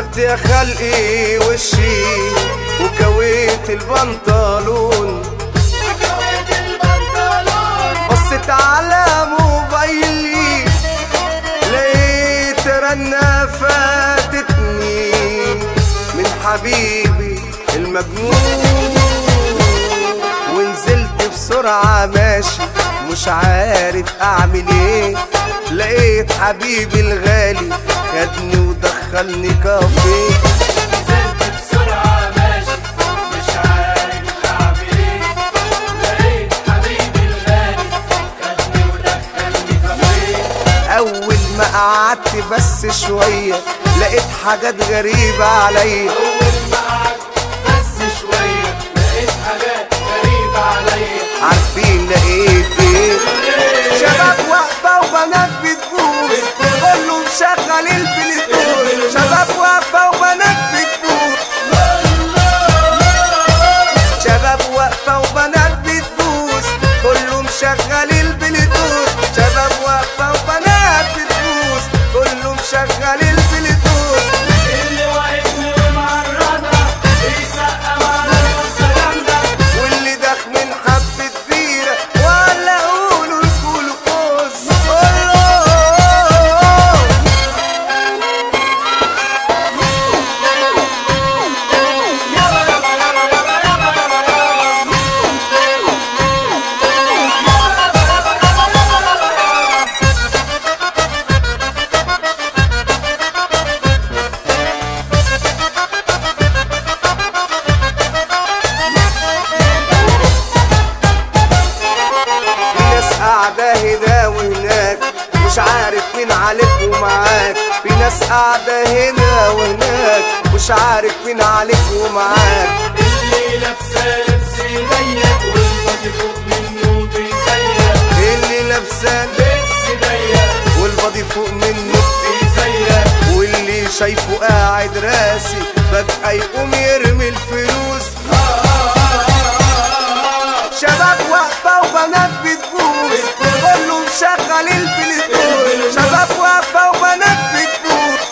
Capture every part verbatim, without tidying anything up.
غسلت يا خلقي وشي وكويت البنطلون بصيت على موبايلي لقيت رنة فاتتني من حبيبي المجنون، ونزلت بسرعة ماشي مش عارف اعمل ايه، لقيت حبيبي الغالي خدني ودخلني كافيه. نزلت بسرعة ماشي مش عارف اعمل ايه، لقيت حبيبي الغالي خدني ودخلني كافيه. اول ما قعدت بس شوية لقيت حاجات غريبة عليا، اول ما قعدت بس شوية لقيت حاجات غريبة عليا. عارفين لقيت ايه؟ شباب واقفة وبنات بتبوس كله مشغل البلوتوث، شباب واقفة وبنات بتبوس، شباب واقفة وبنات بتبوس كله مشغل البلوتوث، شباب واقفة وبنات بتبوس كله مشغل البلوتوث. اللي واقفني ومعرضة بيسقم على الرصة جامدة، واللي داخ من حبة بيرة ولا قولوا الجلوكوز. قاعدة هنا وهناك مش عارف مين عليك ومعاك، في ناس قاعدة هنا وهناك مش عارف مين عليك ومعاك. اللي لابسة لبس ضيق والباضي فوق منه بيزيق، اللي لابسة لبس ضيق والباضي فوق منه بيزيق، واللي شايفه قاعد راسي فجأة يقوم يرمي الفلوس. شباب واقفة وبنات بتبوس كله مشغل البلوتوث، شباب واقفة وبنات بتبوس،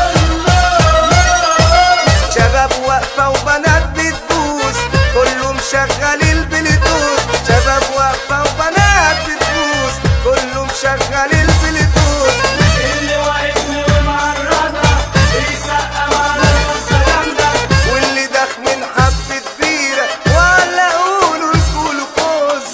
شباب واقفة وبنات بتبوس كله مشغل البلوتوث، شباب واقفة وبنات بتبوس كله مشغل البلوتوث. اللي واقفني ومعرضة بيسقم على الرصة جامدة، واللي داخ من حبة بيرة ولا قولوا الجلوكوز.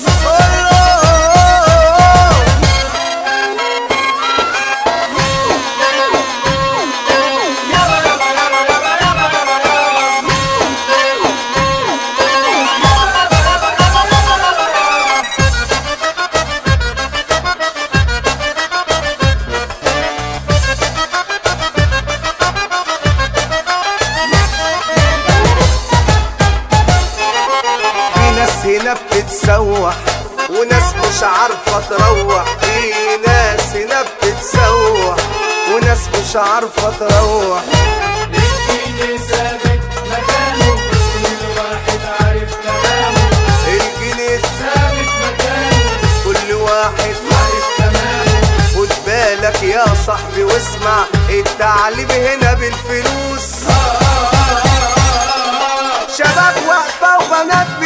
هنا بتتسوح وناس مش عارفة تروح، في ناس هنا بتتسوح وناس مش عارفة تروح. الجنيه ثابت مكانه كل واحد عارف تمامه، الجنيه ثابت مكانه كل واحد عارف تمامه. خد بالك يا صاحبي واسمع التعليم هنا بالفلوس. شباب واقفة وبنات